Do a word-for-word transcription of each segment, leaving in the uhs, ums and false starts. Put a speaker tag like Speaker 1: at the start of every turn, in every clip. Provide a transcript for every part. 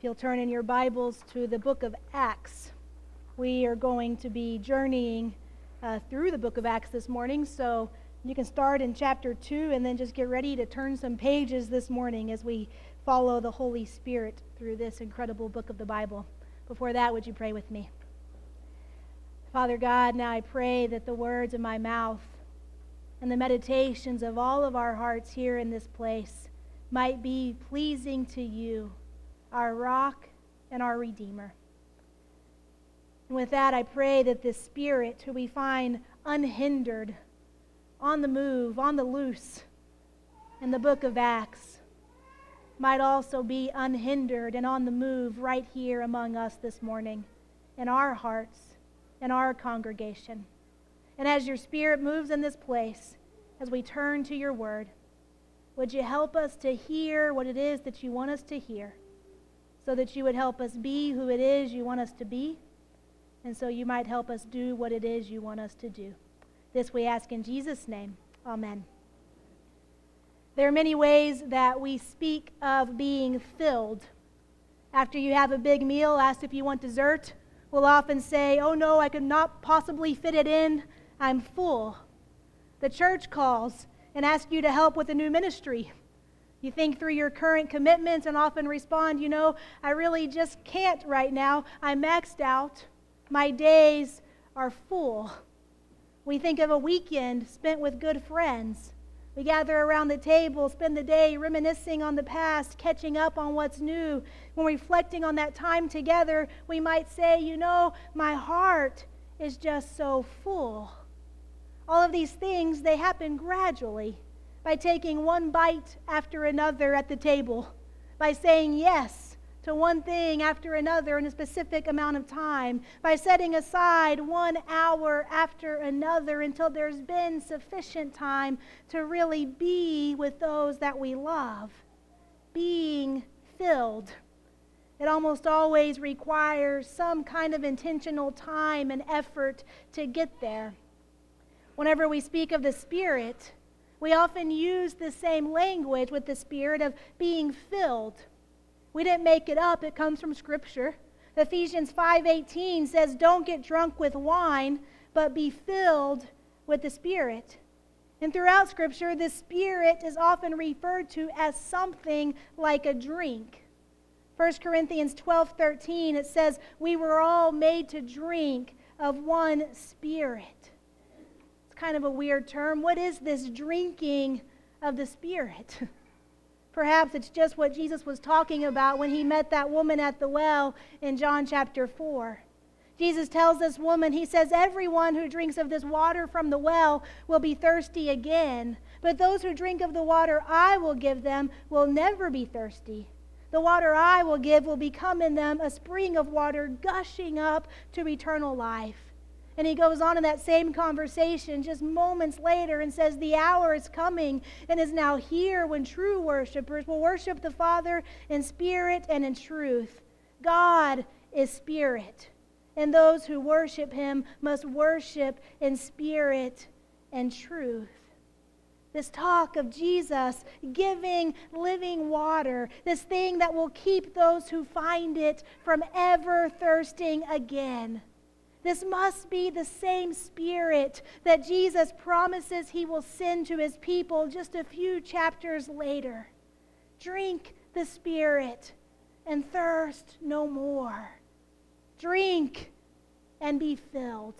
Speaker 1: you'll turn in your Bibles to the book of Acts. We are going to be journeying uh, through the book of Acts this morning, so you can start in chapter two and then just get ready to turn some pages this morning as we follow the Holy Spirit through this incredible book of the Bible. Before that, would you pray with me? Father God, now I pray that the words of my mouth and the meditations of all of our hearts here in this place might be pleasing to you, our rock and our Redeemer. And with that, I pray that the Spirit, who we find unhindered, on the move, on the loose, in the book of Acts, might also be unhindered and on the move right here among us this morning, in our hearts, in our congregation. And as your Spirit moves in this place, as we turn to your word, would you help us to hear what it is that you want us to hear, so that you would help us be who it is you want us to be, and so you might help us do what it is you want us to do. This we ask in Jesus' name. Amen. There are many ways that we speak of being filled. After you have a big meal, asked if you want dessert, we'll often say, oh no, I could not possibly fit it in. I'm full. The church calls and asks you to help with a new ministry. You think through your current commitments and often respond, you know, I really just can't right now. I'm maxed out. My days are full. We think of a weekend spent with good friends. We gather around the table, spend the day reminiscing on the past, catching up on what's new. When reflecting on that time together, we might say, you know, my heart is just so full. All of these things, they happen gradually by taking one bite after another at the table, by saying yes to one thing after another in a specific amount of time, by setting aside one hour after another until there's been sufficient time to really be with those that we love. Being filled. It almost always requires some kind of intentional time and effort to get there. Whenever we speak of the Spirit, we often use the same language with the Spirit of being filled. We didn't make it up. It comes from Scripture. Ephesians five eighteen says, don't get drunk with wine, but be filled with the Spirit. And throughout Scripture, the Spirit is often referred to as something like a drink. First Corinthians twelve thirteen, it says, we were all made to drink of one Spirit. It's kind of a weird term. What is this drinking of the Spirit? Perhaps it's just what Jesus was talking about when he met that woman at the well in John chapter four. Jesus tells this woman, he says, everyone who drinks of this water from the well will be thirsty again. But those who drink of the water I will give them will never be thirsty. The water I will give will become in them a spring of water gushing up to eternal life. And he goes on in that same conversation just moments later and says, the hour is coming and is now here when true worshipers will worship the Father in spirit and in truth. God is spirit, and those who worship him must worship in spirit and truth. This talk of Jesus giving living water, this thing that will keep those who find it from ever thirsting again. This must be the same Spirit that Jesus promises he will send to his people just a few chapters later. Drink the Spirit and thirst no more. Drink and be filled.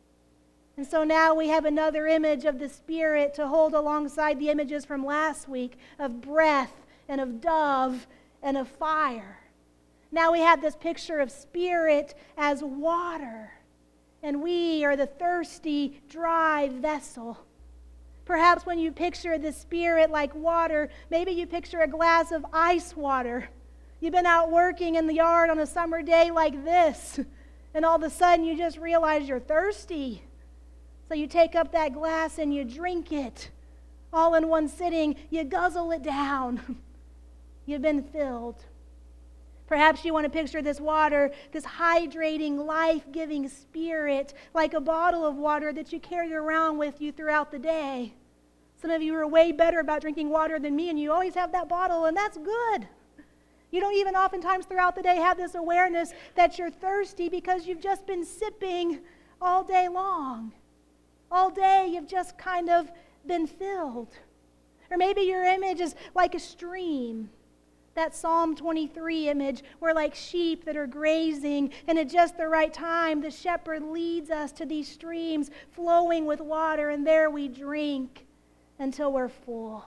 Speaker 1: And so now we have another image of the Spirit to hold alongside the images from last week of breath and of dove and of fire. Now we have this picture of Spirit as water. And we are the thirsty, dry vessel. Perhaps when you picture the Spirit like water, maybe you picture a glass of ice water. You've been out working in the yard on a summer day like this, and all of a sudden you just realize you're thirsty. So you take up that glass and you drink it. All in one sitting, you guzzle it down. You've been filled. Perhaps you want to picture this water, this hydrating, life-giving Spirit, like a bottle of water that you carry around with you throughout the day. Some of you are way better about drinking water than me, and you always have that bottle, and that's good. You don't even oftentimes throughout the day have this awareness that you're thirsty because you've just been sipping all day long. All day you've just kind of been filled. Or maybe your image is like a stream. That Psalm twenty-three image, where like sheep that are grazing, and at just the right time, the shepherd leads us to these streams flowing with water, and there we drink until we're full.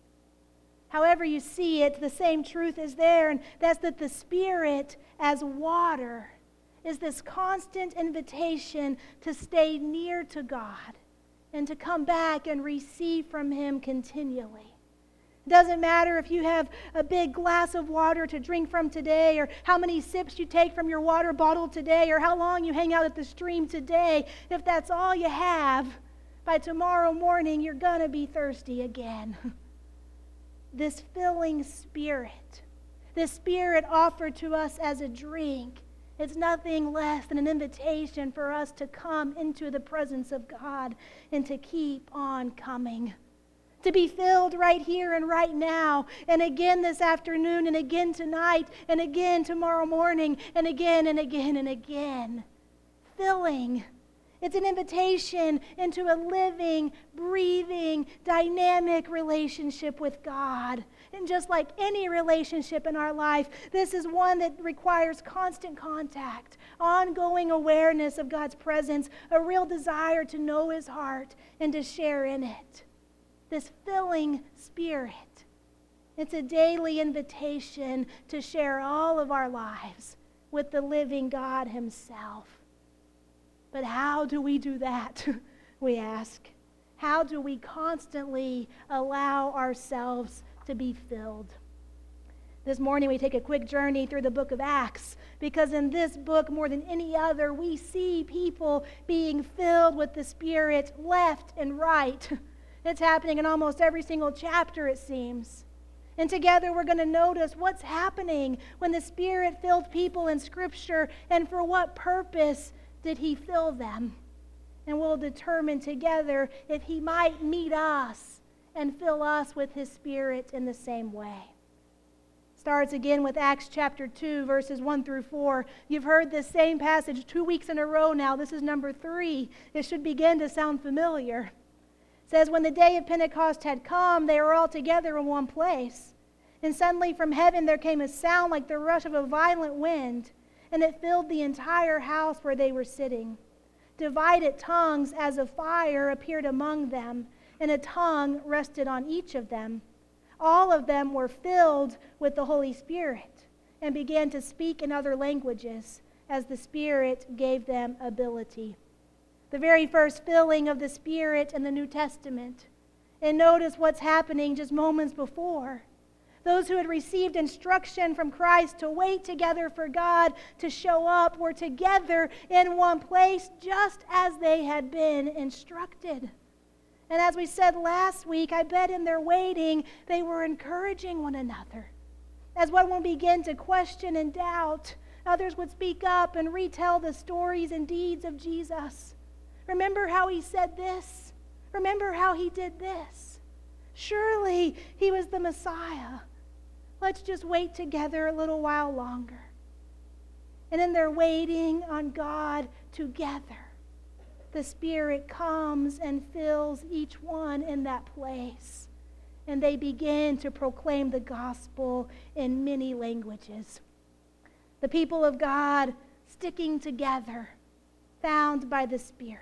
Speaker 1: However you see it, the same truth is there, and that's that the Spirit as water is this constant invitation to stay near to God and to come back and receive from Him continually. It doesn't matter if you have a big glass of water to drink from today, or how many sips you take from your water bottle today, or how long you hang out at the stream today. If that's all you have, by tomorrow morning you're going to be thirsty again. This filling Spirit, this Spirit offered to us as a drink, it's nothing less than an invitation for us to come into the presence of God and to keep on coming. To be filled right here and right now, and again this afternoon, and again tonight, and again tomorrow morning, and again and again and again. Filling. It's an invitation into a living, breathing, dynamic relationship with God. And just like any relationship in our life, this is one that requires constant contact, ongoing awareness of God's presence, a real desire to know His heart and to share in it. This filling Spirit. It's a daily invitation to share all of our lives with the living God Himself. But how do we do that, we ask? How do we constantly allow ourselves to be filled? This morning we take a quick journey through the book of Acts, because in this book, more than any other, we see people being filled with the Spirit left and right. It's happening in almost every single chapter, it seems. And together we're going to notice what's happening when the Spirit filled people in Scripture, and for what purpose did He fill them? And we'll determine together if He might meet us and fill us with His Spirit in the same way. Starts again with Acts chapter two, verses one through four. You've heard this same passage two weeks in a row now. This is number three. It should begin to sound familiar. It says, when the day of Pentecost had come, they were all together in one place. And suddenly from heaven there came a sound like the rush of a violent wind, and it filled the entire house where they were sitting. Divided tongues as of fire appeared among them, and a tongue rested on each of them. All of them were filled with the Holy Spirit and began to speak in other languages as the Spirit gave them ability. The very first filling of the Spirit in the New Testament. And notice what's happening just moments before. Those who had received instruction from Christ to wait together for God to show up were together in one place just as they had been instructed. And as we said last week, I bet in their waiting, they were encouraging one another. As one would begin to question and doubt, others would speak up and retell the stories and deeds of Jesus. Remember how He said this? Remember how He did this? Surely He was the Messiah. Let's just wait together a little while longer. And in their waiting on God together, the Spirit comes and fills each one in that place. And they begin to proclaim the gospel in many languages. The people of God sticking together, found by the Spirit,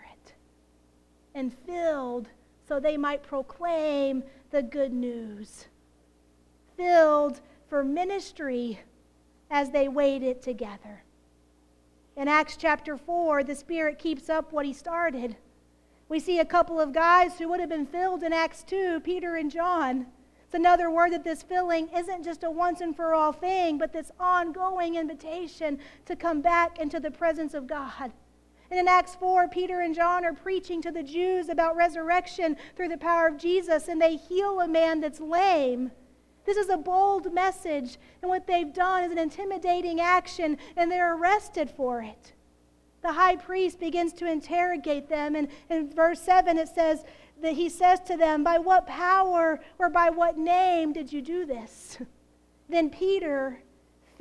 Speaker 1: and filled so they might proclaim the good news. Filled for ministry as they waited together. In Acts chapter four, the Spirit keeps up what He started. We see a couple of guys who would have been filled in Acts two, Peter and John. It's another word that this filling isn't just a once and for all thing, but this ongoing invitation to come back into the presence of God. And in Acts four, Peter and John are preaching to the Jews about resurrection through the power of Jesus, and they heal a man that's lame. This is a bold message, and what they've done is an intimidating action, and they're arrested for it. The high priest begins to interrogate them, and in verse seven it says that he says to them, "By what power or by what name did you do this?" Then Peter,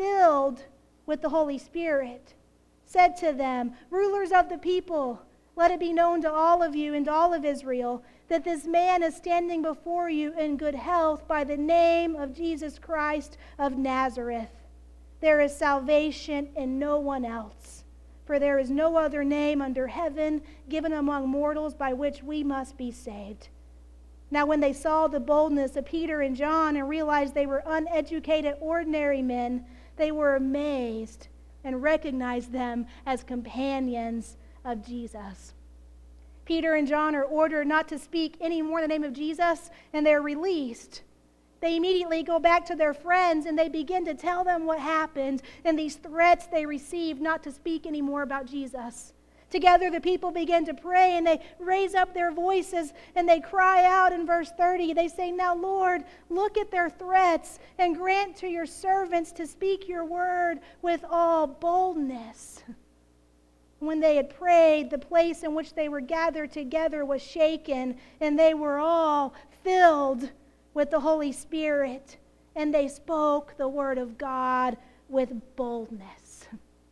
Speaker 1: filled with the Holy Spirit, said to them, "Rulers of the people, let it be known to all of you and to all of Israel that this man is standing before you in good health by the name of Jesus Christ of Nazareth. There is salvation in no one else, for there is no other name under heaven given among mortals by which we must be saved." Now when they saw the boldness of Peter and John and realized they were uneducated, ordinary men, they were amazed and recognized them as companions of Jesus. Peter and John are ordered not to speak any more in the name of Jesus, and they're released. They immediately go back to their friends, and they begin to tell them what happened and these threats they received not to speak any more about Jesus. Together, the people begin to pray, and they raise up their voices, and they cry out in verse thirty. They say, "Now, Lord, look at their threats, and grant to your servants to speak your word with all boldness." When they had prayed, the place in which they were gathered together was shaken, and they were all filled with the Holy Spirit, and they spoke the word of God with boldness.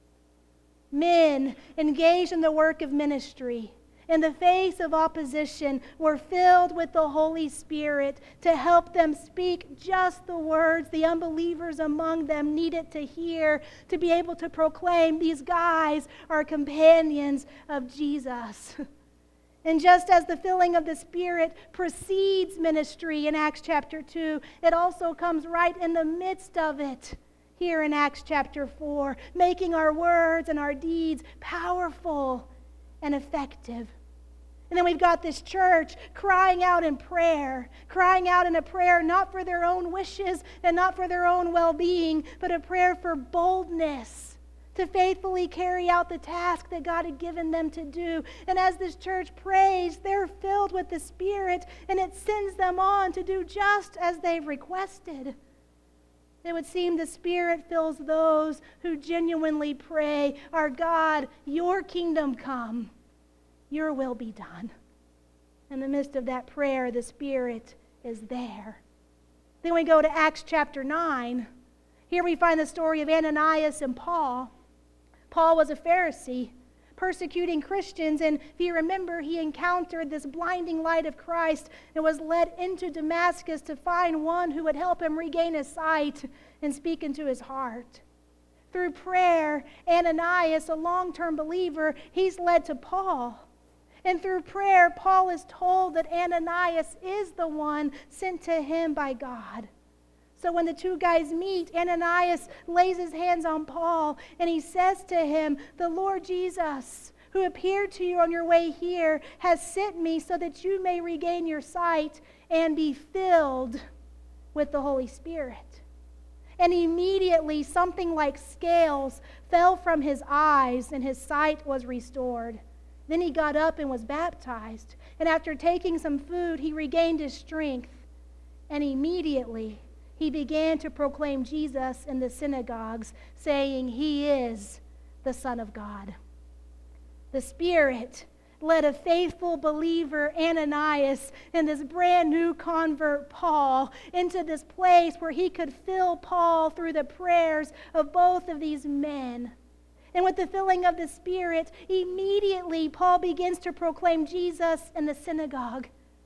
Speaker 1: Men engaged in the work of ministry, in the face of opposition, were filled with the Holy Spirit to help them speak just the words the unbelievers among them needed to hear to be able to proclaim these guys are companions of Jesus. And just as the filling of the Spirit precedes ministry in Acts chapter two, it also comes right in the midst of it here in Acts chapter four, making our words and our deeds powerful and effective. And then we've got this church crying out in prayer, crying out in a prayer not for their own wishes and not for their own well-being, but a prayer for boldness to faithfully carry out the task that God had given them to do. And as this church prays, they're filled with the Spirit, and it sends them on to do just as they've requested. It would seem the Spirit fills those who genuinely pray, "Our God, your kingdom come, your will be done." In the midst of that prayer, the Spirit is there. Then we go to Acts chapter nine. Here we find the story of Ananias and Paul. Paul was a Pharisee, persecuting Christians, and if you remember, he encountered this blinding light of Christ and was led into Damascus to find one who would help him regain his sight and speak into his heart. Through prayer, Ananias, a long-term believer, he's led to Paul. And through prayer, Paul is told that Ananias is the one sent to him by God. So when the two guys meet, Ananias lays his hands on Paul, and he says to him, "The Lord Jesus, who appeared to you on your way here, has sent me so that you may regain your sight and be filled with the Holy Spirit." And immediately something like scales fell from his eyes, and his sight was restored. Then he got up and was baptized. And after taking some food, he regained his strength. And immediately he began to proclaim Jesus in the synagogues, saying, "He is the Son of God." The Spirit led a faithful believer, Ananias, and this brand new convert, Paul, into this place where he could fill Paul through the prayers of both of these men. And with the filling of the Spirit, immediately Paul begins to proclaim Jesus in the synagogue.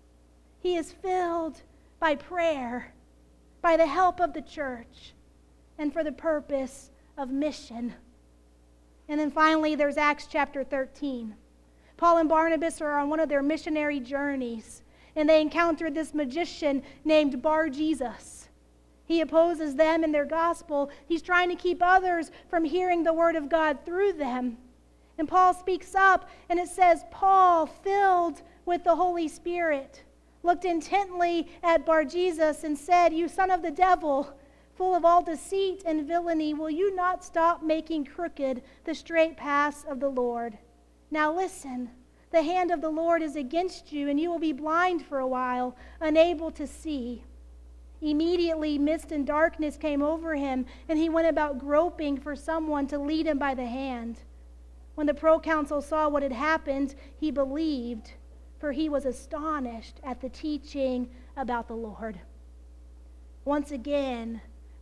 Speaker 1: He is filled by prayer, by the help of the church, and for the purpose of mission. And then finally, there's Acts chapter thirteen. Paul and Barnabas are on one of their missionary journeys, and they encountered this magician named Bar-Jesus. He opposes them in their gospel. He's trying to keep others from hearing the word of God through them. And Paul speaks up, and it says, Paul, filled with the Holy Spirit, looked intently at Bar-Jesus and said, "You son of the devil, full of all deceit and villainy, will you not stop making crooked the straight paths of the Lord? Now listen, the hand of the Lord is against you, and you will be blind for a while, unable to see." Immediately mist and darkness came over him, and he went about groping for someone to lead him by the hand. When the proconsul saw what had happened, he believed, for he was astonished at the teaching about the Lord. Once again,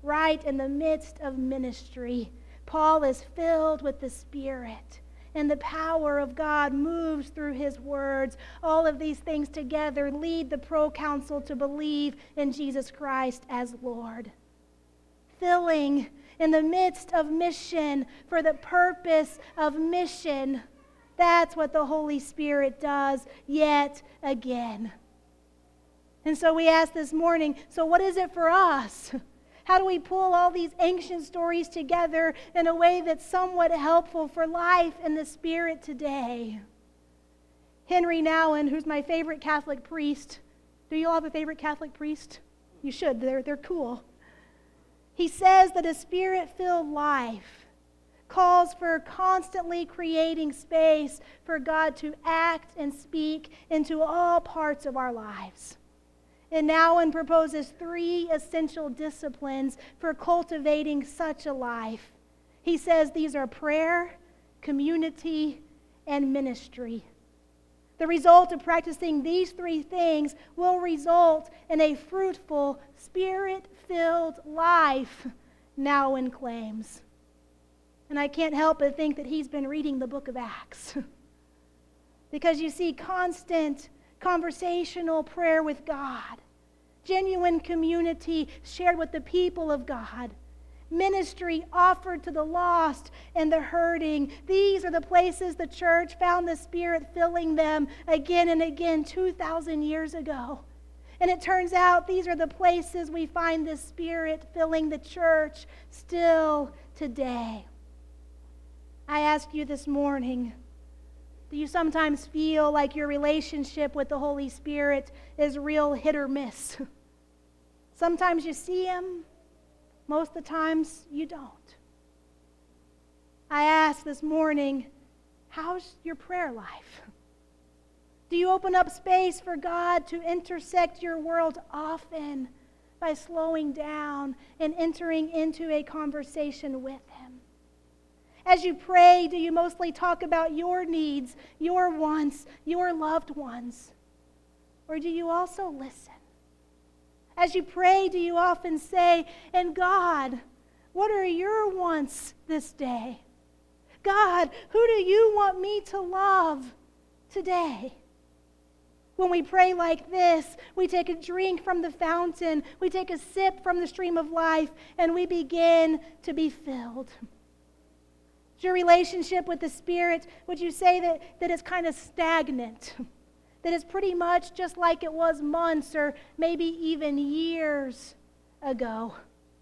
Speaker 1: right in the midst of ministry. Paul is filled with the Spirit, and the power of God moves through his words. All of these things together lead the proconsul to believe in Jesus Christ as Lord. Filling in the midst of mission for the purpose of mission. That's what the Holy Spirit does yet again. And so we ask this morning, so what is it for us? How do we pull all these ancient stories together in a way that's somewhat helpful for life in the Spirit today? Henry Nouwen, who's my favorite Catholic priest. Do you all have a favorite Catholic priest? You should. They're, they're cool. He says that a Spirit-filled life calls for constantly creating space for God to act and speak into all parts of our lives. And Nouwen proposes three essential disciplines for cultivating such a life. He says these are prayer, community, and ministry. The result of practicing these three things will result in a fruitful, Spirit-filled life, Nouwen claims. And I can't help but think that he's been reading the book of Acts. Because you see constant conversational prayer with God, genuine community shared with the people of God, ministry offered to the lost and the hurting. These are the places the church found the Spirit filling them again and again two thousand years ago. And it turns out these are the places we find the Spirit filling the church still today. I ask you this morning, do you sometimes feel like your relationship with the Holy Spirit is real hit or miss? Sometimes you see Him, most of the times you don't. I ask this morning, how's your prayer life? Do you open up space for God to intersect your world often by slowing down and entering into a conversation with Him? As you pray, do you mostly talk about your needs, your wants, your loved ones? Or do you also listen? As you pray, do you often say, and God, what are your wants this day? God, who do you want me to love today? When we pray like this, we take a drink from the fountain, we take a sip from the stream of life, and we begin to be filled. Your relationship with the Spirit, would you say that, that it's kind of stagnant? That it's pretty much just like it was months or maybe even years ago?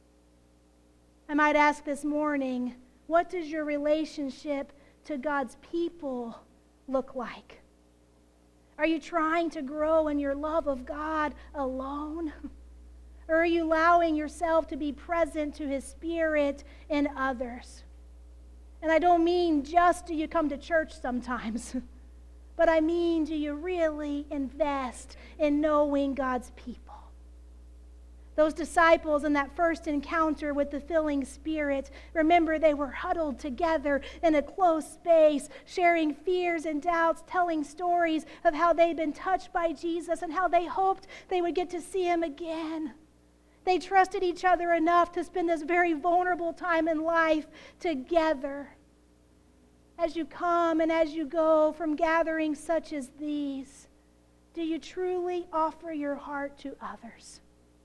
Speaker 1: I might ask this morning, what does your relationship to God's people look like? Are you trying to grow in your love of God alone? Or are you allowing yourself to be present to His Spirit in others? And I don't mean just do you come to church sometimes, but I mean do you really invest in knowing God's people? Those disciples in that first encounter with the filling Spirit, remember they were huddled together in a close space, sharing fears and doubts, telling stories of how they'd been touched by Jesus and how they hoped they would get to see Him again. They trusted each other enough to spend this very vulnerable time in life together. As you come and as you go from gatherings such as these, do you truly offer your heart to others?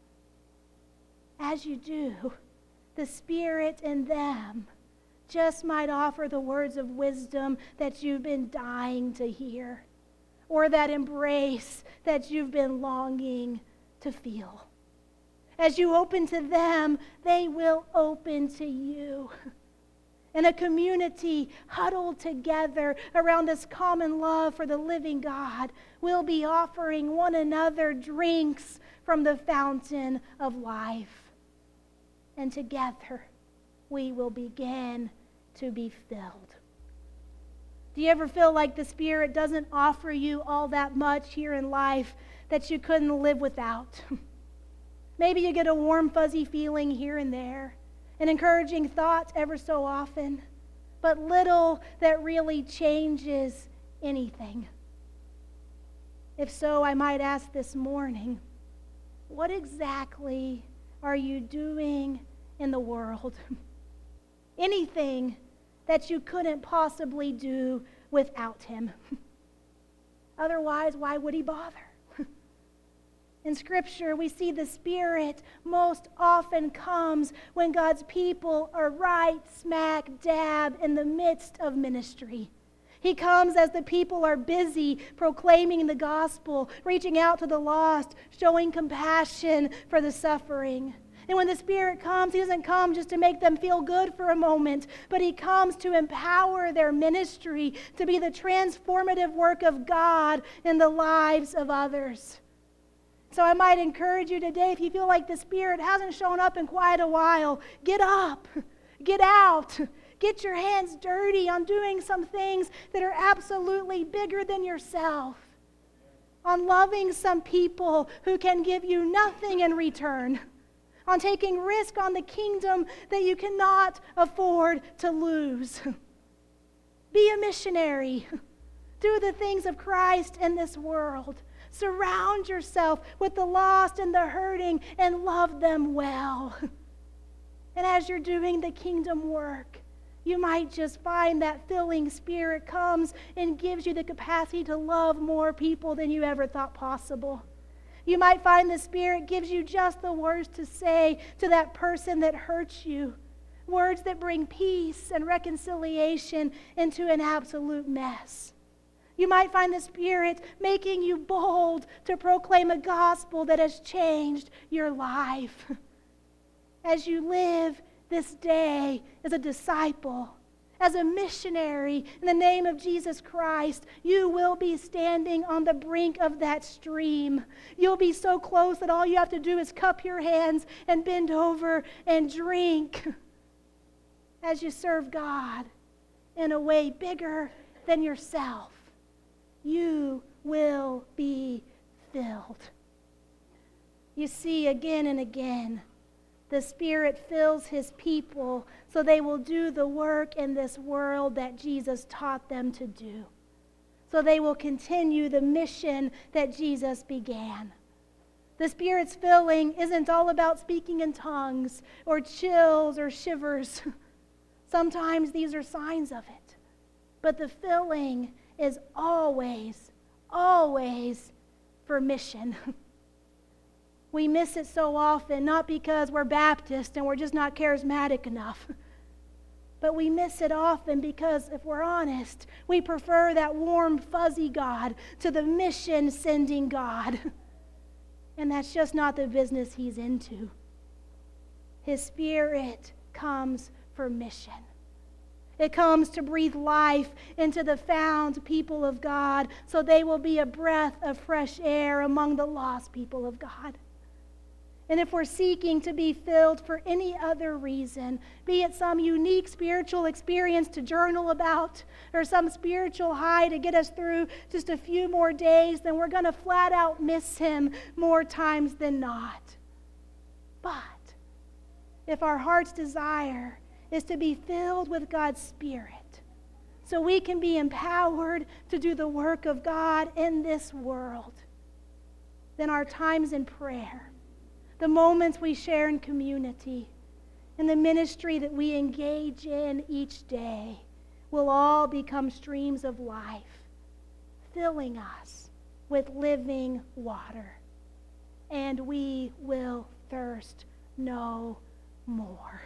Speaker 1: As you do, the Spirit in them just might offer the words of wisdom that you've been dying to hear, or that embrace that you've been longing to feel. As you open to them, they will open to you. In a community huddled together around this common love for the living God, we'll be offering one another drinks from the fountain of life. And together, we will begin to be filled. Do you ever feel like the Spirit doesn't offer you all that much here in life that you couldn't live without? Maybe you get a warm, fuzzy feeling here and there, an encouraging thought ever so often, but little that really changes anything. If so, I might ask this morning, what exactly are you doing in the world. Anything that you couldn't possibly do without him. Otherwise, why would he bother? In Scripture, we see the Spirit most often comes when God's people are right smack dab in the midst of ministry. He comes as the people are busy proclaiming the gospel, reaching out to the lost, showing compassion for the suffering. And when the Spirit comes, he doesn't come just to make them feel good for a moment, but he comes to empower their ministry to be the transformative work of God in the lives of others. So I might encourage you today, if you feel like the Spirit hasn't shown up in quite a while, get up, get out, get your hands dirty on doing some things that are absolutely bigger than yourself, on loving some people who can give you nothing in return, on taking risk on the kingdom that you cannot afford to lose. Be a missionary. Do the things of Christ in this world. Surround yourself with the lost and the hurting and love them well. And as you're doing the kingdom work, you might just find that filling Spirit comes and gives you the capacity to love more people than you ever thought possible. You might find the Spirit gives you just the words to say to that person that hurts you, words that bring peace and reconciliation into an absolute mess. You might find the Spirit making you bold to proclaim a gospel that has changed your life. As you live this day as a disciple, as a missionary in the name of Jesus Christ, you will be standing on the brink of that stream. You'll be so close that all you have to do is cup your hands and bend over and drink as you serve God in a way bigger than yourself. You will be filled. You see, again and again, the Spirit fills his people so they will do the work in this world that Jesus taught them to do. So they will continue the mission that Jesus began. The Spirit's filling isn't all about speaking in tongues or chills or shivers. Sometimes these are signs of it. But the filling is always, always for mission. We miss it so often, not because we're Baptist and we're just not charismatic enough, but we miss it often because, if we're honest, we prefer that warm, fuzzy God to the mission-sending God. And that's just not the business he's into. His Spirit comes for mission. It comes to breathe life into the found people of God so they will be a breath of fresh air among the lost people of God. And if we're seeking to be filled for any other reason, be it some unique spiritual experience to journal about or some spiritual high to get us through just a few more days, then we're going to flat out miss him more times than not. But if our heart's desire is to be filled with God's Spirit so we can be empowered to do the work of God in this world, then our times in prayer, the moments we share in community, and the ministry that we engage in each day will all become streams of life, filling us with living water, and we will thirst no more.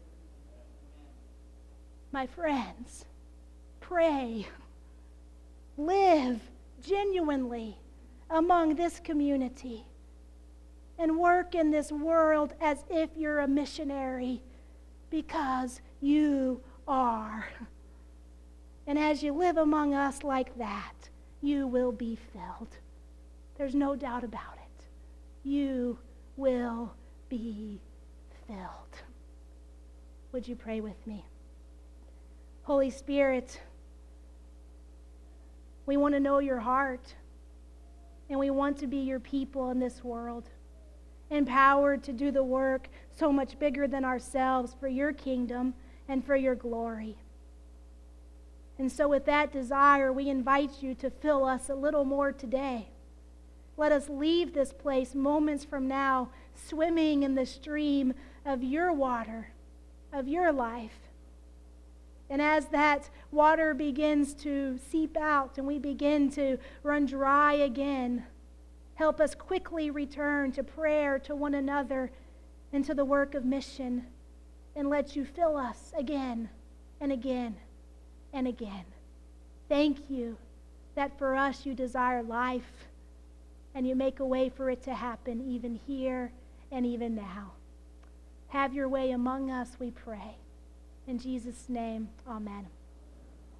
Speaker 1: My friends, pray, live genuinely among this community, and work in this world as if you're a missionary, because you are. And as you live among us like that, you will be filled. There's no doubt about it. You will be filled. Would you pray with me? Holy Spirit, we want to know your heart, and we want to be your people in this world, empowered to do the work so much bigger than ourselves for your kingdom and for your glory. And so with that desire, we invite you to fill us a little more today. Let us leave this place moments from now swimming in the stream of your water, of your life. And as that water begins to seep out and we begin to run dry again, help us quickly return to prayer, to one another, and to the work of mission, and let you fill us again and again and again. Thank you that for us you desire life, and you make a way for it to happen even here and even now. Have your way among us, we pray. In Jesus' name, amen.